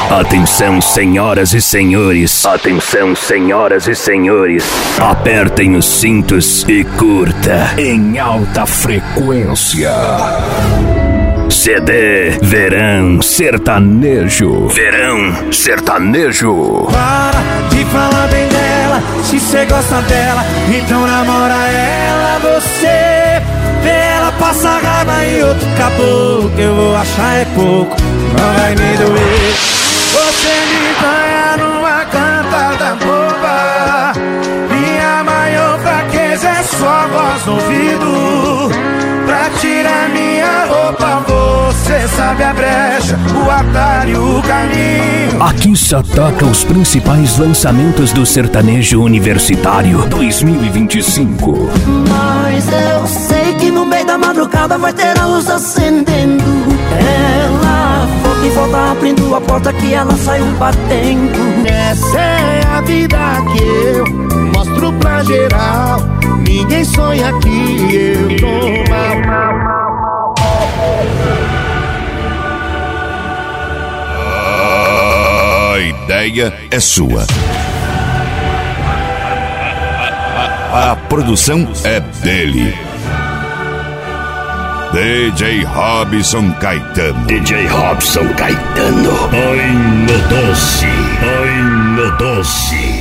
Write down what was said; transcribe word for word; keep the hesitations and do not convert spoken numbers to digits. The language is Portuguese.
Atenção, senhoras e senhores. Atenção, senhoras e senhores. Apertem os cintos e curta em alta frequência. C D Verão Sertanejo. Verão Sertanejo. Para de falar bem dela, se cê gosta dela, então namora ela. Você vê ela passar raiva e outro caboclo, que eu vou achar é pouco, não vai me doer. Você me ganha numa cantada boba, minha maior fraqueza é sua voz no ouvido. Pra tirar minha roupa, você sabe a brecha, o atalho, o caminho. Aqui se ataca os principais lançamentos do sertanejo universitário dois mil e vinte e cinco. Mas eu sei que no meio da madrugada vai ter a luz acendendo. Ela for que volta abrindo a porta que ela saiu batendo. Essa é a vida que eu mostro pra geral. Ninguém sonha que eu tô mal. A ideia é sua. A, a produção é dele. D J Robson Caetano. D J Robson Caetano. Ai, no doce. Ai, no doce.